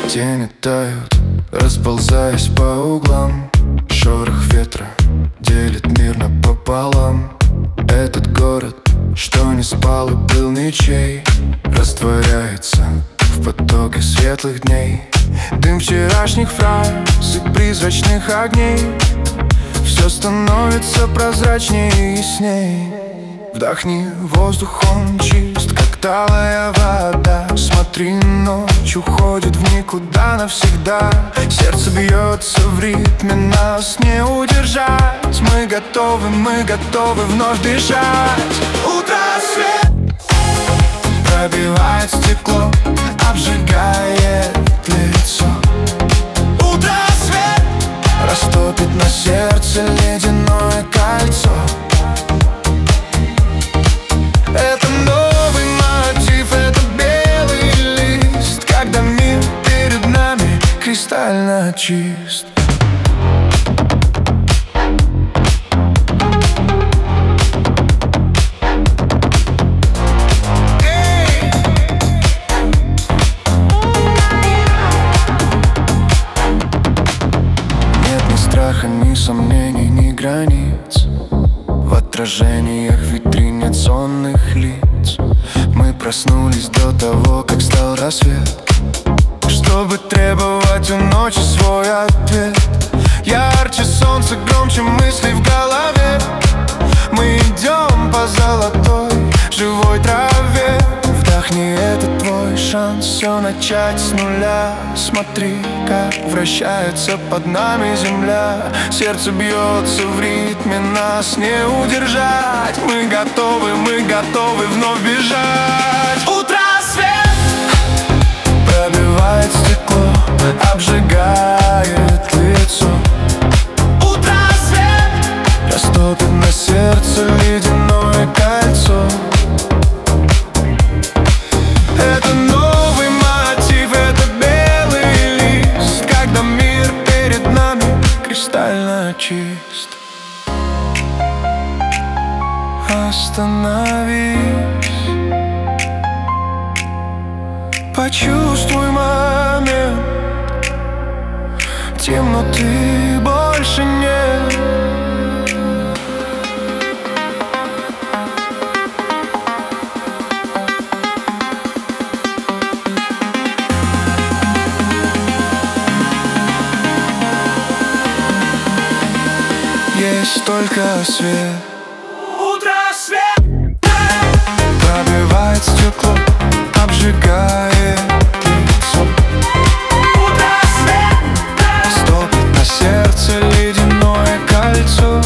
Тени тают, расползаясь по углам. Шорох ветра делит мир напополам. Этот город, что не спал и был ничей, растворяется в потоке светлых дней. Дым вчерашних фраз и призрачных огней. Все становится прозрачнее и ясней. Вдохни воздух, он чист, как талая вода. Смотри, ночь уходит в никуда навсегда. Сердце бьется в ритме, нас не удержать. Мы готовы вновь дышать. Утро, свет пробивает стекло, обжигает лицо. Утро, свет растопит на сердце ледяное кольцо. Это новый мотив, это белый лист, когда мир перед нами кристально чист. Нет ни страха, ни сомнений, ни границ. В отражениях витрин нет сонных лиц. Мы проснулись до того, как стал рассвет, чтобы требовать у ночи свой ответ. Ярче солнце, громче мысли в голове. Мы идем по золотой, живой траве. Вдохни, это твой шанс все начать с нуля. Смотри, как вращается под нами земля. Сердце бьется в ритме, нас не удержать. Мы готовы вновь бежать. Утро, свет пробивает стекло, обжигает лицо. Утро, свет растопит на сердце ледяное кольцо. Это новый мотив, это белый лист, когда мир перед нами кристально чист. Остановись, почувствуй момент. Темноты больше нет. Есть только свет. Утро, свет Пробивает стекло, обжигает лицо. Утро, свет Стопит на сердце ледяное кольцо.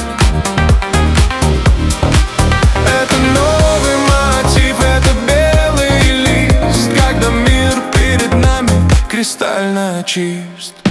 Это новый мотив, это белый лист, когда мир перед нами кристально чист.